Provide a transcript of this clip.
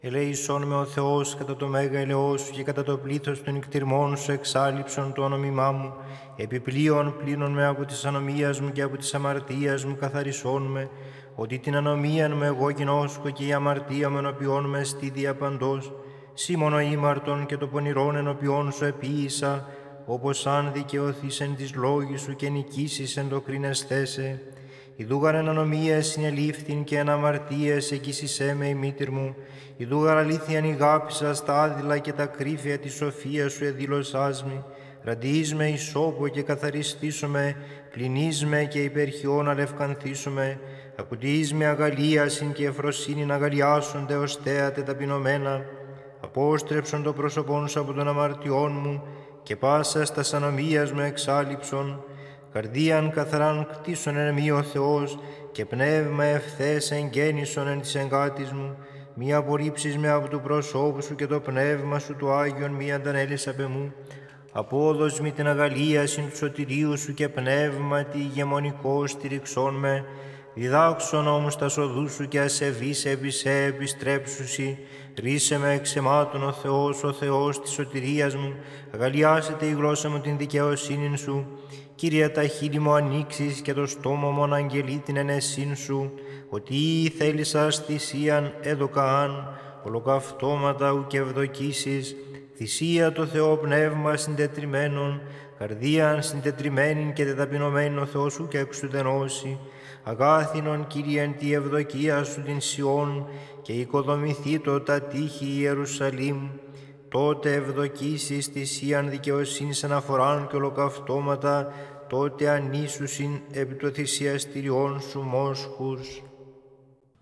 Ελέησόν με ο Θεός κατά το μέγα ελαιό σου και κατά το πλήθος των νικτυρμών σου εξάλληψον το όνομά μου. Επιπλέον πλύνον με από της ανομίας μου και από της αμαρτίας μου καθαρισόν με, ότι την ανομίαν μου εγώ γινώσκω και η αμαρτία μου ενωπιών με στη διαπαντός. Σήμωνο ήμαρτον και το πονηρόν ενωπιών σου επίησα, όπως αν δικαιωθείς εν της λόγης σου και νικήσεις εν το κρίνεσθέσαι. Ιδούγαρ εν ανομίας συνελήφθην και εν αμαρτίας εκείσισέ με η μήτηρ μου. Ιδούγαρ αλήθειαν ηγάπησα στα άδειλα και τα κρύφια της σοφίας σου εδήλωσάς μη. Ραντείς με ισόπο και καθαριστήσομαι, πλυνείς με και υπερχιών αλευκανθήσομαι. Ακουτείς με αγαλίασιν και ευφροσύνην αγαλιάσονται ως θέατε ταπεινωμένα. Απόστρεψον το πρόσωπόν σου από των αμαρτιών μου και πάσα στα ανομίας μου εξάλληψον. Καρδίαν καθαράν κτίσον εν μη ο Θεός και πνεύμα ευθές εγγέννησον εν της εγκάτης μου. Μη απορρίψεις με από του προσώπου σου και το πνεύμα σου του Άγιον μη αντανέλεις απ' εμού. Απόδος μη την αγαλίασιν του σωτηρίου σου και πνεύματι ηγεμονικό στηριξών με. Διδάξον όμως τα σοδού σου και ασεβείς επί σε επιστρέψουσι. Ρίσε με εξαιμάτων ο Θεός της σωτηρίας μου. Αγαλιάσετε η γλώσσα μου την δικαιοσύνην σου. Κύριε, τα χείλη μου ανοίξεις και το στόμα μου αναγγελεί την ενεσύν σου, ότι θέλησας θυσίαν έδωκαάν, ολοκαυτώματα ουκ ευδοκίσεις, θυσία το Θεό πνεύμα συντετριμένον, καρδίαν συντετριμένην και τεταπεινωμένην ο Θεός ουκ εξουδενώσει, αγάθινον Κύριε εν τη ευδοκία σου την Σιών και οικοδομηθήτω τα τείχη Ιερουσαλήμ. Τότε ευδοκίσεις θυσίαν δικαιοσύνης αναφοράν και ολοκαυτώματα, τότε ανήσουσιν επί το θυσιαστηριών σου μόσχους.